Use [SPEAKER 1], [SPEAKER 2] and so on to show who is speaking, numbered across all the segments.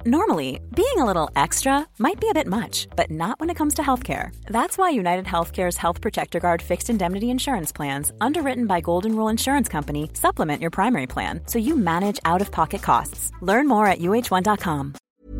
[SPEAKER 1] Normally, being a little extra might be a bit much, but not when it comes to healthcare. That's why United Healthcare's Health Protector Guard fixed indemnity insurance plans, underwritten by Golden Rule Insurance Company, supplement your primary plan so you manage out-of-pocket costs. Learn more at uh1.com.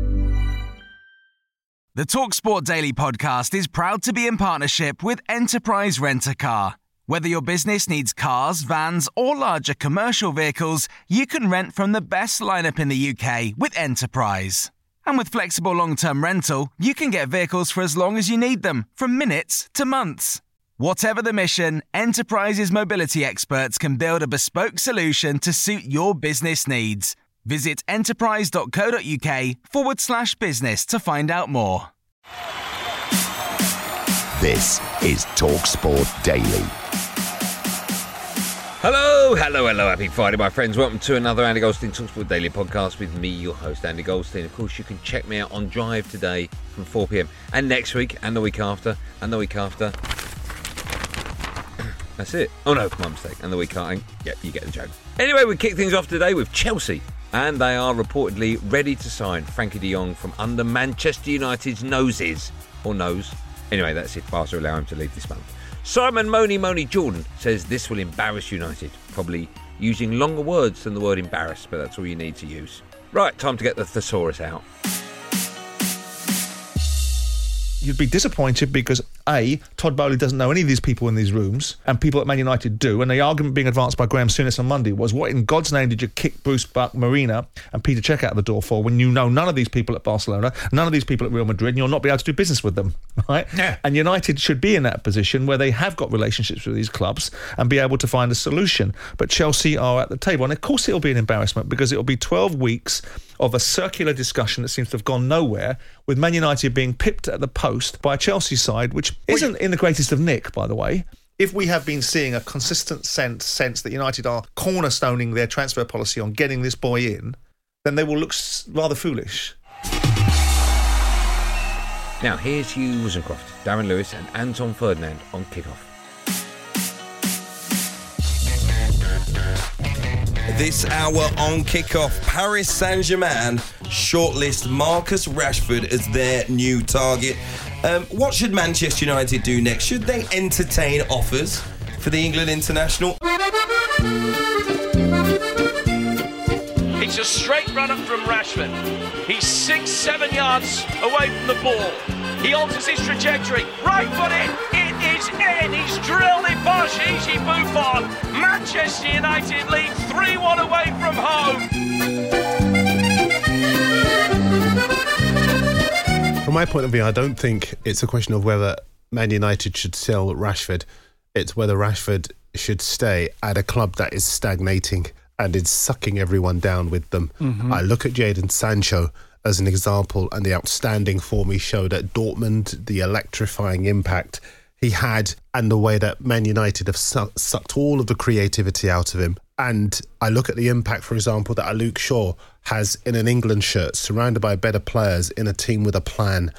[SPEAKER 2] The TalkSport Daily podcast is proud to be in partnership with Enterprise Rent-A-Car. Whether your business needs cars, vans, or larger commercial vehicles, you can rent from the best lineup in the UK with Enterprise. And with flexible long-term rental, you can get vehicles for as long as you need them, from minutes to months. Whatever the mission, Enterprise's mobility experts can build a bespoke solution to suit your business needs. Visit enterprise.co.uk/business to find out more.
[SPEAKER 3] This is TalkSport Daily.
[SPEAKER 4] Hello, happy Friday, my friends. Welcome to another Andy Goldstein TalkSport Daily podcast with me, your host, Andy Goldstein. Of course, you can check me out on Drive today from 4 p.m. and next week, and the week after, and the week after. That's it. Oh no, my mistake. And the week after. Yep, you get the joke. Anyway, we kick things off today with Chelsea, and they are reportedly ready to sign Frankie de Jong from under Manchester United's noses. Or nose. Anyway, that's it. Barca allow him to leave this month. Simon Money Jordan says this will embarrass United, probably using longer words than the word embarrass, but that's all you need to use. Right, time to get the thesaurus out.
[SPEAKER 5] You'd be disappointed because A, Todd Bowley doesn't know any of these people in these rooms, and people at Man United do, and the argument being advanced by Graham Souness on Monday was, what in God's name did you kick Bruce Buck, Marina and Peter Cech out of the door for when you know none of these people at Barcelona, none of these people at Real Madrid, and you'll not be able to do business with them, right? Yeah. And United should be in that position where they have got relationships with these clubs and be able to find a solution. But Chelsea are at the table, and of course it'll be an embarrassment because it'll be 12 weeks of a circular discussion that seems to have gone nowhere, with Man United being pipped at the post by a Chelsea side, which isn't in the greatest of nick, by the way. If we have been seeing a consistent sense that United are cornerstoning their transfer policy on getting this boy in, then they will look rather foolish.
[SPEAKER 4] Now, here's Hugh Rosencroft, Darren Lewis and Anton Ferdinand on kickoff.
[SPEAKER 6] This hour on kickoff, Paris Saint-Germain shortlist Marcus Rashford as their new target. What should Manchester United do next? Should they entertain offers for the England international?
[SPEAKER 7] It's a straight run up from Rashford. He's 6-7 yards away from the ball. He alters his trajectory. Right foot in. It is in. He's drilled it past Gigi Buffon. Manchester United lead 3-1 away from home.
[SPEAKER 8] From my point of view, I don't think it's a question of whether Man United should sell Rashford. It's whether Rashford should stay at a club that is stagnating and is sucking everyone down with them. Mm-hmm. I look at Jadon Sancho as an example, and the outstanding form he showed at Dortmund, the electrifying impact he had, and the way that Man United have sucked all of the creativity out of him. And I look at the impact, for example, that Luke Shaw has in an England shirt, surrounded by better players in a team with a plan.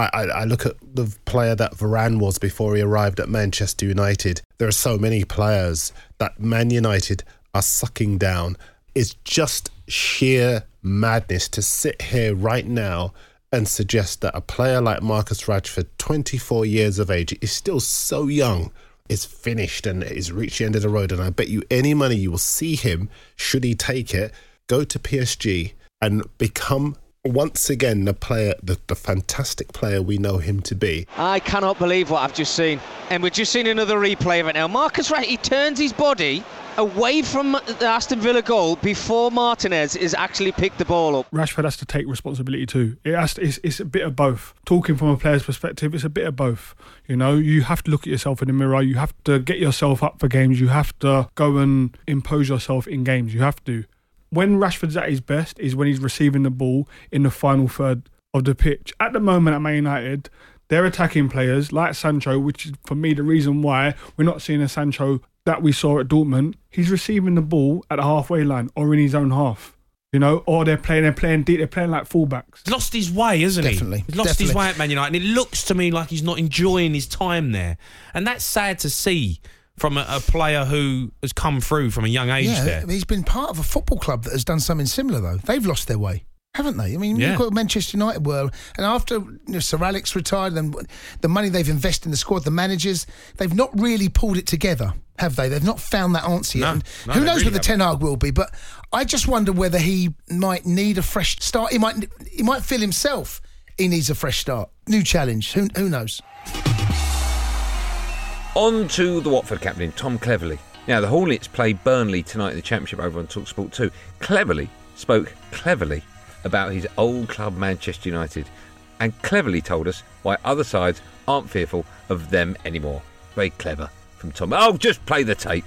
[SPEAKER 8] I look at the player that Varane was before he arrived at Manchester United. There are so many players that Man United are sucking down. It's just sheer madness to sit here right now and suggest that a player like Marcus Rashford, 24 years of age, is still so young, is finished and is reached the end of the road. And I bet you any money you will see him, should he take it, go to PSG and become once again the player, the fantastic player we know him to be.
[SPEAKER 9] I cannot believe what I've just seen. And we've just seen another replay of it now. Marcus Rashford, he turns his body away from the Aston Villa goal before Martinez is actually picked the ball up.
[SPEAKER 10] Rashford has to take responsibility too. It's a bit of both. Talking from a player's perspective, it's a bit of both. You know, you have to look at yourself in the mirror. You have to get yourself up for games. You have to go and impose yourself in games. You have to. When Rashford's at his best is when he's receiving the ball in the final third of the pitch. At the moment at Man United, they're attacking players like Sancho, which is for me the reason why we're not seeing a Sancho that we saw at Dortmund. He's receiving the ball at the halfway line or in his own half. You know, or they're playing deep, they're playing like fullbacks.
[SPEAKER 11] He's lost his way, hasn't he?
[SPEAKER 5] Definitely.
[SPEAKER 11] He's lost his way at Man United, and it looks to me like he's not enjoying his time there. And that's sad to see from a player who has come through from a young age there.
[SPEAKER 12] He's been part of a football club that has done something similar, though. They've lost their way. haven't they? I mean, look what Manchester United were. And after Sir Alex retired and the money they've invested in the squad, the managers, they've not really pulled it together, have they? They've not found that answer yet.
[SPEAKER 11] No,
[SPEAKER 12] who knows what the Ten Hag will be, but I just wonder whether he might need a fresh start. He might feel himself he needs a fresh start. New challenge. Who knows?
[SPEAKER 4] On to the Watford captain, Tom Cleverley. Now, the Hornets play Burnley tonight in the Championship over on TalkSport 2. Cleverley spoke cleverly about his old club Manchester United and cleverly told us why other sides aren't fearful of them anymore. Very clever from Tom. Oh, just play the tape.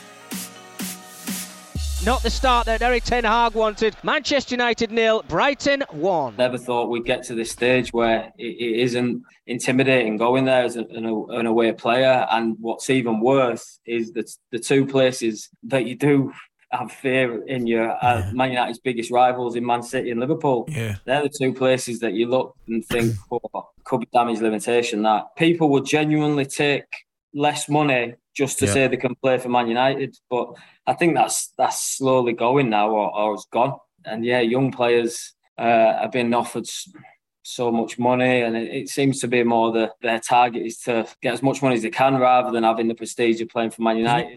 [SPEAKER 9] Not the start that Erik ten Hag wanted. Manchester United 0, Brighton 1.
[SPEAKER 13] Never thought we'd get to this stage where it isn't intimidating going there as an away player. And what's even worse is that the two places that you do have fear in your Man United's biggest rivals in Man City and Liverpool.
[SPEAKER 11] Yeah.
[SPEAKER 13] They're the two places that you look and think, could be damage limitation. That people would genuinely take less money just to say they can play for Man United. But I think that's slowly going now or has gone. And young players are being offered so much money, and it seems to be more their target is to get as much money as they can rather than having the prestige of playing for Man United.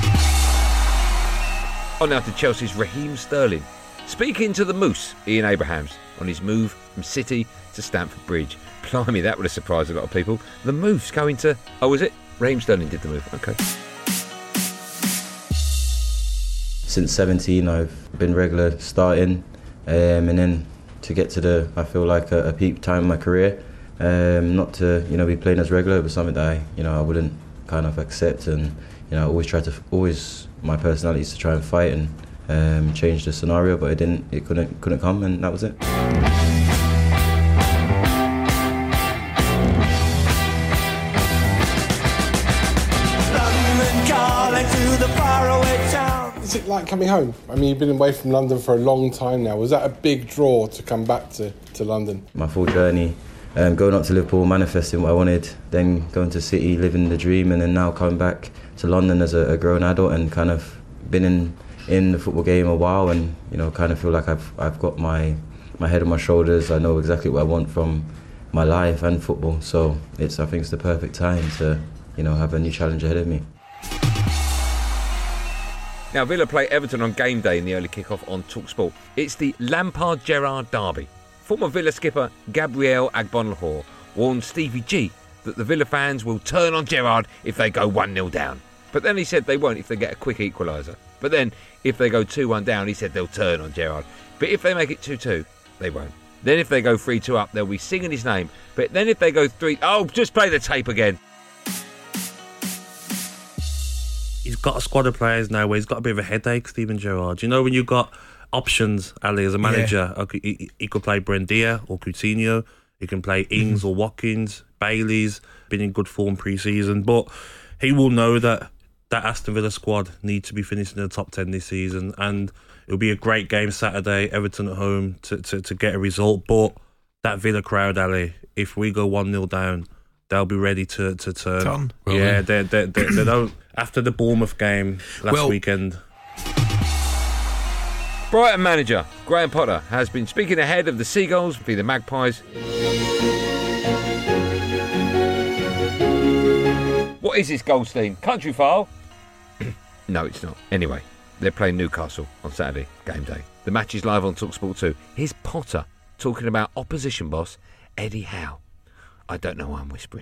[SPEAKER 4] On now to Chelsea's Raheem Sterling. Speaking to the Moose, Ian Abrahams, on his move from City to Stamford Bridge. Blimey, that would have surprised a lot of people. The Moose going to... Oh, was it? Raheem Sterling did the move. Okay.
[SPEAKER 14] Since 17, I've been regular starting, and then to get to I feel like a peak time in my career, not to be playing as regular, but something that I wouldn't kind of accept, and my personality is to try and fight and change the scenario, but it couldn't come, and that was it.
[SPEAKER 15] What's it like coming home? I mean, you've been away from London for a long time now. Was that a big draw to come back to London?
[SPEAKER 14] My full journey, going up to Liverpool, manifesting what I wanted, then going to City, living the dream, and then now coming back to London as a grown adult and kind of been in the football game a while, and kind of feel like I've got my head on my shoulders. I know exactly what I want from my life and football, so I think it's the perfect time to have a new challenge ahead of me.
[SPEAKER 4] Now, Villa play Everton on game day in the early kick-off on TalkSport. It's the Lampard-Gerrard derby. Former Villa skipper Gabriel Agbonlahor warned Stevie G that the Villa fans will turn on Gerrard if they go 1-0 down. But then he said they won't if they get a quick equaliser. But then, if they go 2-1 down, he said they'll turn on Gerrard. But if they make it 2-2, they won't. Then if they go 3-2 up, they'll be singing his name. But then if they go 3... Oh, just play the tape again.
[SPEAKER 11] He's got a squad of players now where he's got a bit of a headache, Steven Gerrard. When you've got options, Ali, as a manager, he could play Buendia or Coutinho, he can play Ings or Watkins, Bailey's been in good form pre-season, but he will know that Aston Villa squad needs to be finishing in the top 10 this season, and it'll be a great game Saturday, Everton at home, to get a result. But that Villa crowd, Ali, if we go 1-0 down, they'll be ready to turn. Yeah, they don't. After the Bournemouth game last weekend.
[SPEAKER 4] Brighton manager Graham Potter has been speaking ahead of the Seagulls v the Magpies. What is this, Goldstein? Country file? No, it's not. Anyway, they're playing Newcastle on Saturday, game day. The match is live on TalkSport 2. Here's Potter talking about opposition boss Eddie Howe. I don't know why I'm whispering.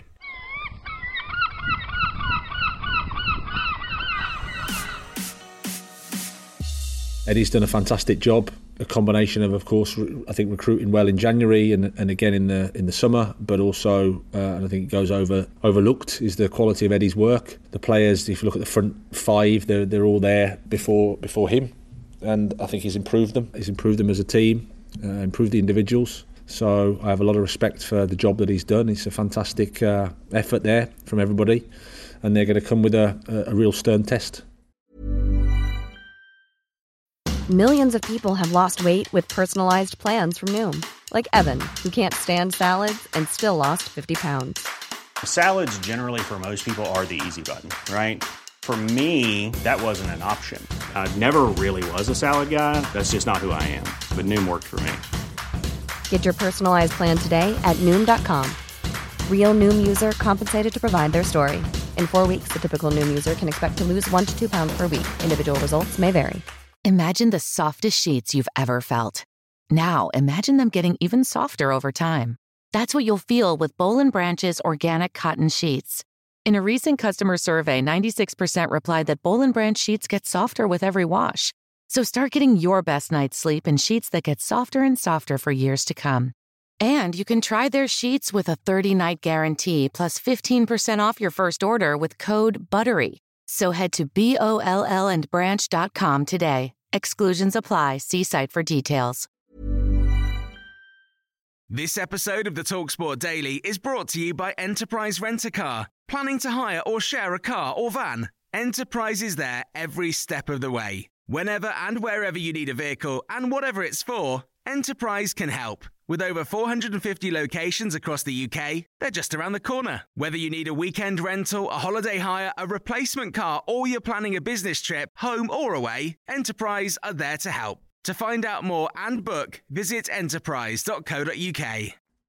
[SPEAKER 16] Eddie's done a fantastic job. A combination of course, I think recruiting well in January and again in the summer, but also, and I think it goes overlooked, is the quality of Eddie's work. The players, if you look at the front five, they're all there before him, and I think he's improved them. He's improved them as a team, improved the individuals. So I have a lot of respect for the job that he's done. It's a fantastic effort there from everybody, and they're going to come with a real stern test.
[SPEAKER 17] Millions of people have lost weight with personalized plans from Noom. Like Evan, who can't stand salads and still lost 50 pounds.
[SPEAKER 18] Salads generally for most people are the easy button, right? For me, that wasn't an option. I never really was a salad guy. That's just not who I am. But Noom worked for me.
[SPEAKER 17] Get your personalized plan today at Noom.com. Real Noom user compensated to provide their story. In 4 weeks, the typical Noom user can expect to lose 1 to 2 pounds per week. Individual results may vary.
[SPEAKER 19] Imagine the softest sheets you've ever felt. Now, imagine them getting even softer over time. That's what you'll feel with Boll & Branch's organic cotton sheets. In a recent customer survey, 96% replied that Boll & Branch sheets get softer with every wash. So start getting your best night's sleep in sheets that get softer and softer for years to come. And you can try their sheets with a 30-night guarantee plus 15% off your first order with code BUTTERY. So head to BOLLandbranch.com today. Exclusions apply. See site for details.
[SPEAKER 2] This episode of the TalkSport Daily is brought to you by Enterprise Rent-A-Car. Planning to hire or share a car or van? Enterprise is there every step of the way. Whenever and wherever you need a vehicle and whatever it's for, Enterprise can help. With over 450 locations across the UK, they're just around the corner. Whether you need a weekend rental, a holiday hire, a replacement car, or you're planning a business trip, home or away, Enterprise are there to help. To find out more and book, visit enterprise.co.uk.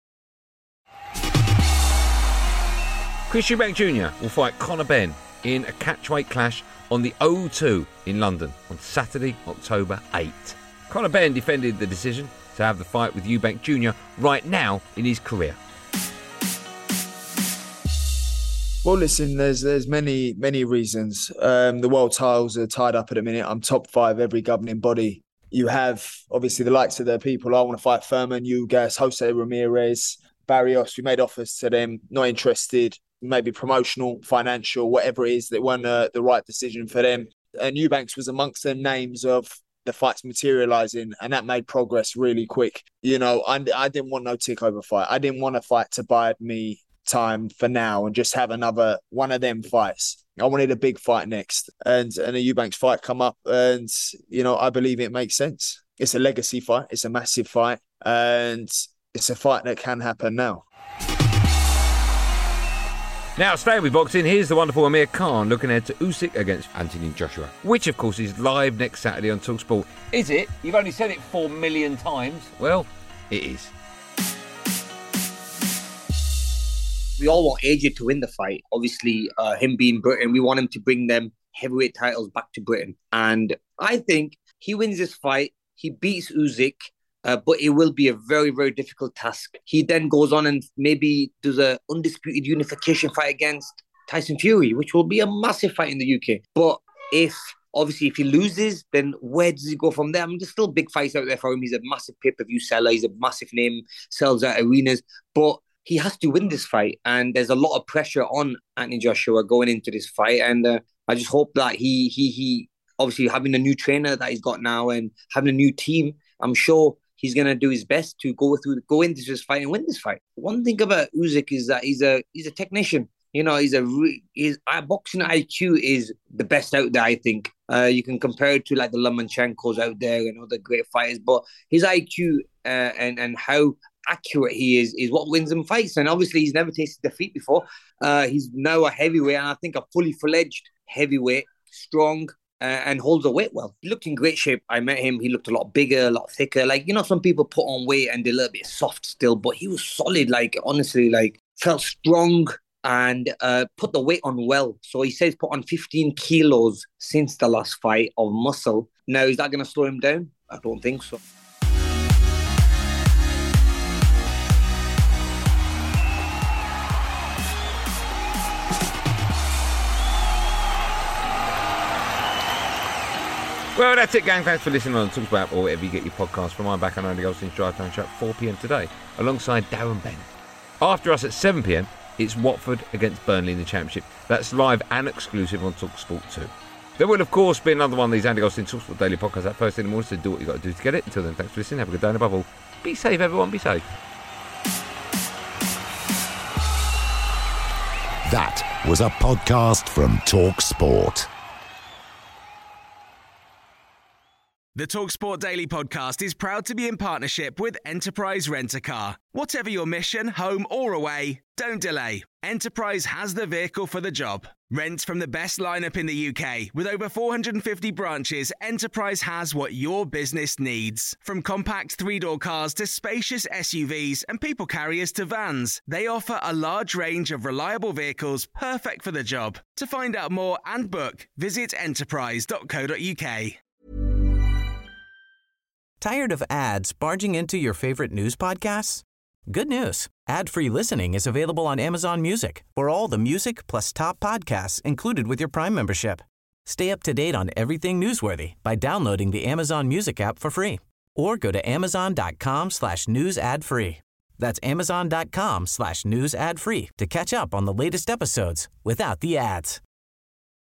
[SPEAKER 4] Chris Eubank Jr. will fight Conor Benn in a catchweight clash on the O2 in London on Saturday, October 8. Conor Benn defended the decision to have the fight with Eubank Jr. right now in his career.
[SPEAKER 20] Well, listen, there's many reasons. The world titles are tied up at the minute. I'm top 5 every governing body. You have, obviously, the likes of the people. I want to fight Furman, Ugas, Jose Ramirez, Barrios. We made offers to them, not interested. Maybe promotional, financial, whatever it is, that weren't the right decision for them. And Eubanks was amongst the names of the fights materialising, and that made progress really quick. You know, I didn't want no takeover fight. I didn't want a fight to bide me time for now and just have another one of them fights. I wanted a big fight next, and a Eubanks fight come up, and you know, I believe it makes sense. It's a legacy fight. It's a massive fight, and it's a fight that can happen now.
[SPEAKER 4] Now, staying with boxing, here's the wonderful Amir Khan looking ahead to Usyk against Anthony Joshua, which, of course, is live next Saturday on TalkSport. Is it? You've only said it 4 million times. Well, it is.
[SPEAKER 21] We all want AJ to win the fight. Obviously, him being Britain, we want him to bring them heavyweight titles back to Britain. And I think he wins this fight. He beats Usyk. But it will be a very, very difficult task. He then goes on and maybe does a undisputed unification fight against Tyson Fury, which will be a massive fight in the UK. But if he loses, then where does he go from there? I mean, there's still big fights out there for him. He's a massive pay-per-view seller. He's a massive name, sells out arenas. But he has to win this fight. And there's a lot of pressure on Anthony Joshua going into this fight. And I just hope that he obviously having a new trainer that he's got now and having a new team, I'm sure he's going to do his best to go into this fight and win this fight. One thing about Usyk is that he's a technician. You know, his boxing IQ is the best out there, I think. You can compare it to like the Lomachenko's out there and other great fighters, but his IQ and how accurate he is what wins him fights. And obviously, he's never tasted defeat before. He's now a heavyweight, and I think a fully fledged heavyweight, strong, and holds the weight well. He looked in great shape. I met him. He looked a lot bigger, a lot thicker. Like, you know, some people put on weight and they're a little bit soft still, but he was solid. Like, honestly, like, felt strong and put the weight on well. So he says put on 15 kilos since the last fight of muscle. Now, is that going to slow him down? I don't think so.
[SPEAKER 4] Well, that's it, gang. Thanks for listening on TalkSport or wherever you get your podcast from. I'm back on Andy Goldstein's Drive Time Show at 4 p.m. today, alongside Darren Bennett. After us at 7 p.m, it's Watford against Burnley in the Championship. That's live and exclusive on TalkSport 2. There will, of course, be another one of these Andy Goldstein TalkSport Daily podcasts at first in the morning, so do what you've got to do to get it. Until then, thanks for listening. Have a good day, and above all, be safe, everyone. Be safe.
[SPEAKER 3] That was a podcast from TalkSport.
[SPEAKER 2] The TalkSport Daily podcast is proud to be in partnership with Enterprise Rent-A-Car. Whatever your mission, home or away, don't delay. Enterprise has the vehicle for the job. Rent from the best lineup in the UK. With over 450 branches, Enterprise has what your business needs. From compact three-door cars to spacious SUVs and people carriers to vans, they offer a large range of reliable vehicles perfect for the job. To find out more and book, visit enterprise.co.uk.
[SPEAKER 1] Tired of ads barging into your favorite news podcasts? Good news. Ad-free listening is available on Amazon Music for all the music plus top podcasts included with your Prime membership. Stay up to date on everything newsworthy by downloading the Amazon Music app for free or go to amazon.com/news ad free. That's amazon.com/news ad free to catch up on the latest episodes without the ads.